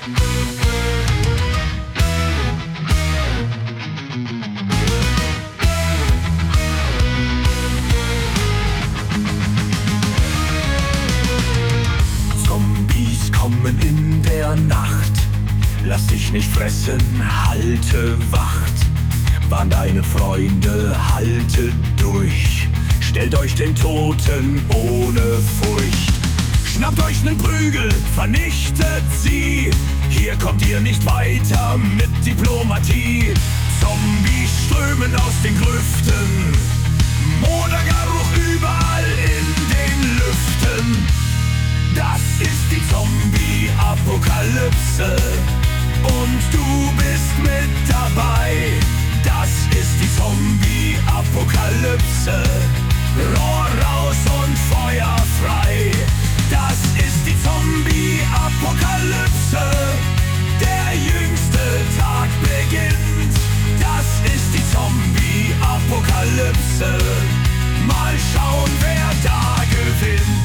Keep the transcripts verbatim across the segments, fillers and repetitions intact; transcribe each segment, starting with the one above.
Zombies kommen in der Nacht. Lass dich nicht fressen, halte Wacht. Warn deine Freunde, haltet durch. Stellt euch den Toten ohne Furcht. Schnappt euch nen Prügel, vernichtet sie. Hier kommt ihr nicht weiter mit Diplomatie. Zombies strömen aus den Grüften. Modergeruch überall in den Lüften. Das ist die Zombie-Apokalypse. Und du bist mit dabei. Das ist die Zombie-Apokalypse. Rohr raus und Feuer frei. Das ist die Zombie-Apokalypse. Der jüngste Tag beginnt. Das ist die Zombie-Apokalypse. Mal schauen, wer da gewinnt.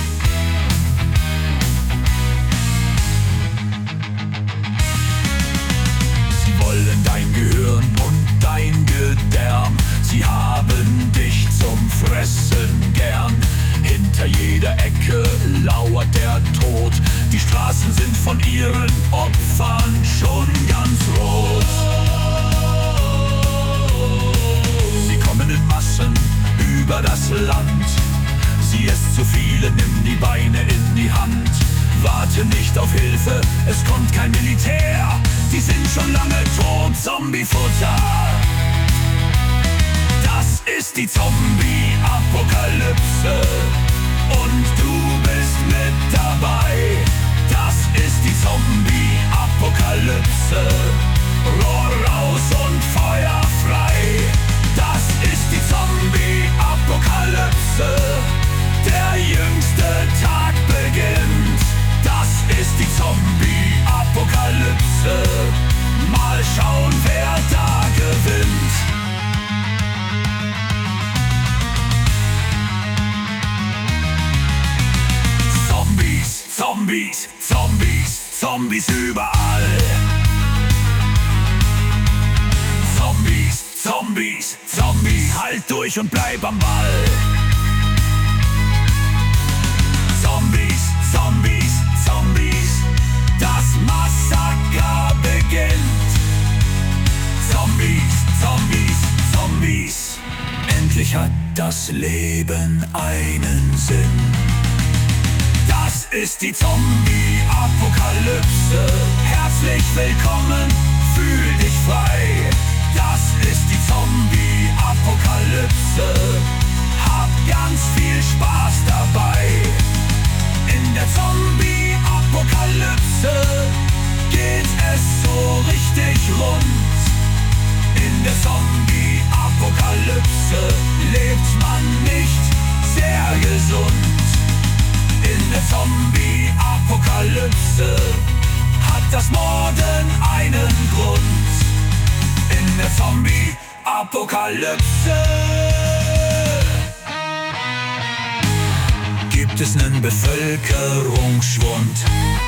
Sie wollen dein Gehirn und dein Gedärm. Sie haben dich zum Fressen gern. Hinter jeder Ecke lauert der Tod. Die Straßen sind von ihren Opfern schon ganz rot. Sie kommen in Massen über das Land. Sieh es zu viele, nimm die Beine in die Hand. Warte nicht auf Hilfe, es kommt kein Militär. Die sind schon lange tot, Zombiefutter. Das ist die Zombie-Apokalypse. Und du bist mit dabei. Das ist die Zombie-Apokalypse. Rohr raus und Feuer frei. Das ist die Zombie-Apokalypse. Der jüngste Tag beginnt. Das ist die Zombie-Apokalypse. Mal schauen, wer da gewinnt. Zombies, Zombies, Zombies überall. Zombies, Zombies, Zombies, halt durch und bleib am Ball. Zombies, Zombies, Zombies, das Massaker beginnt. Zombies, Zombies, Zombies, endlich hat das Leben einen Sinn. Das ist die Zombie-Apokalypse. Herzlich willkommen, fühl dich frei. Das ist die Zombie-Apokalypse. Hab ganz viel Spaß dabei. In der Zombie-Apokalypse geht es so richtig rund. In der Zombie-Apokalypse lebt man nicht sehr gesund. In der Zombie-Apokalypse hat das Morden einen Grund. In der Zombie-Apokalypse gibt es nen Bevölkerungsschwund.